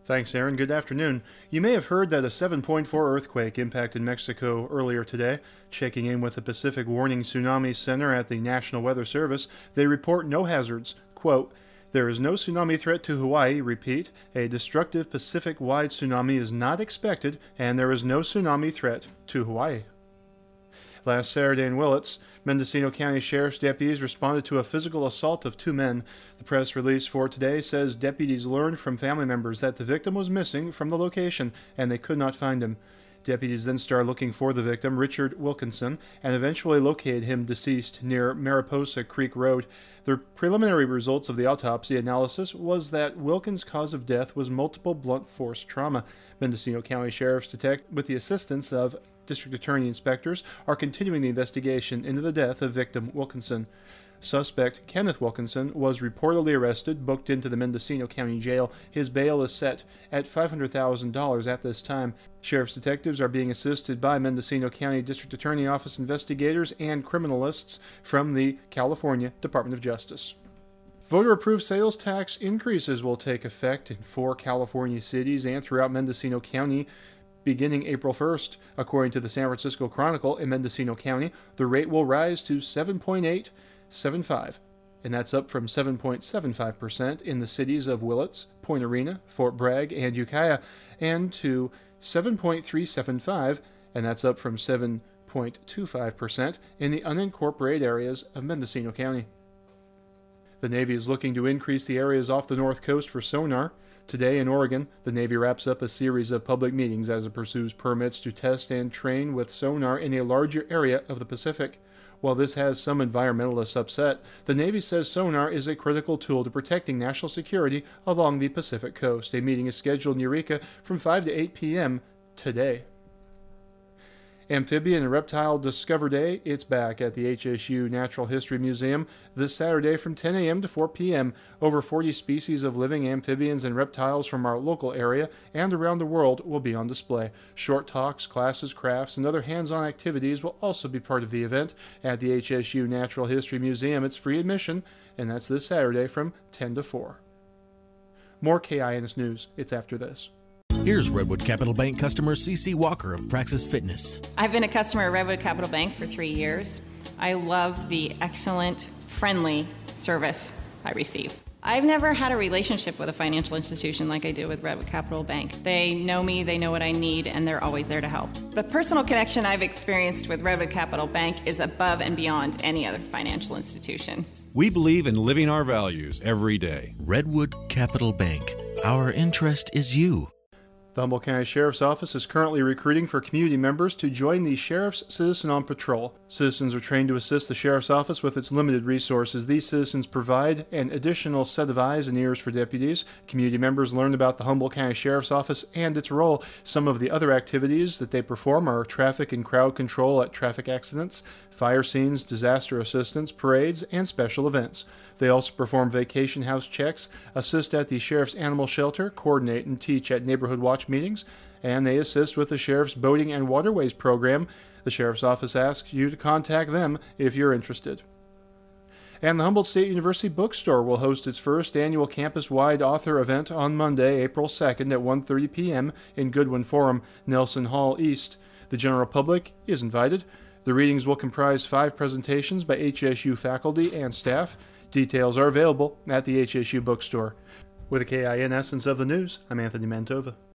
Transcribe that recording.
Thanks, Aaron. Good afternoon. You may have heard that a 7.4 earthquake impacted Mexico earlier today. Checking in with the Pacific Warning Tsunami Center at the National Weather Service, they report no hazards. Quote, "There is no tsunami threat to Hawaii. Repeat, a destructive Pacific-wide tsunami is not expected, and there is no tsunami threat to Hawaii." Last Saturday in Willits, Mendocino County Sheriff's deputies responded to a physical assault of two men. The press release for today says deputies learned from family members that the victim was missing from the location and they could not find him. Deputies then started looking for the victim, Richard Wilkinson, and eventually located him deceased near Mariposa Creek Road. The preliminary results of the autopsy analysis was that Wilkins' cause of death was multiple blunt force trauma. Mendocino County Sheriff's detectives, with the assistance of District Attorney inspectors, are continuing the investigation into the death of victim Wilkinson. Suspect Kenneth Wilkinson was reportedly arrested, booked into the Mendocino County Jail. His bail is set at $500,000 at this time. Sheriff's detectives are being assisted by Mendocino County District Attorney Office investigators and criminalists from the California Department of Justice. Voter-approved sales tax increases will take effect in 4 California cities and throughout Mendocino County beginning April 1st. According to the San Francisco Chronicle, in Mendocino County, the rate will rise to 7.875, and that's up from 7.75% in the cities of Willits, Point Arena, Fort Bragg, and Ukiah, and to 7.375, and that's up from 7.25% in the unincorporated areas of Mendocino County. The Navy is looking to increase the areas off the North Coast for sonar. Today in Oregon, the Navy wraps up a series of public meetings as it pursues permits to test and train with sonar in a larger area of the Pacific. While this has some environmentalists upset, the Navy says sonar is a critical tool to protecting national security along the Pacific coast. A meeting is scheduled in Eureka from 5 to 8 p.m. today. Amphibian and Reptile Discover Day, it's back at the HSU Natural History Museum this Saturday from 10 a.m. to 4 p.m. Over 40 species of living amphibians and reptiles from our local area and around the world will be on display. Short talks, classes, crafts, and other hands-on activities will also be part of the event at the HSU Natural History Museum. It's free admission, and that's this Saturday from 10 to 4. More KINS news. It's after this. Here's Redwood Capital Bank customer CC Walker of Praxis Fitness. I've been a customer of Redwood Capital Bank for 3 years. I love the excellent, friendly service I receive. I've never had a relationship with a financial institution like I do with Redwood Capital Bank. They know me, they know what I need, and they're always there to help. The personal connection I've experienced with Redwood Capital Bank is above and beyond any other financial institution. We believe in living our values every day. Redwood Capital Bank. Our interest is you. The Humboldt County Sheriff's Office is currently recruiting for community members to join the Sheriff's Citizen on Patrol. Citizens are trained to assist the Sheriff's Office with its limited resources. These citizens provide an additional set of eyes and ears for deputies. Community members learn about the Humboldt County Sheriff's Office and its role. Some of the other activities that they perform are traffic and crowd control at traffic accidents, fire scenes, disaster assistance, parades, and special events. They also perform vacation house checks, assist at the Sheriff's Animal Shelter, coordinate and teach at neighborhood watch meetings, and they assist with the Sheriff's Boating and Waterways program. The Sheriff's Office asks you to contact them if you're interested. And the Humboldt State University Bookstore will host its first annual campus-wide author event on Monday, April 2nd at 1:30 p.m. in Goodwin Forum, Nelson Hall East. The general public is invited. The readings will comprise 5 presentations by HSU faculty and staff. Details are available at the HSU Bookstore. With the KIN Essence of the News, I'm Anthony Mantova.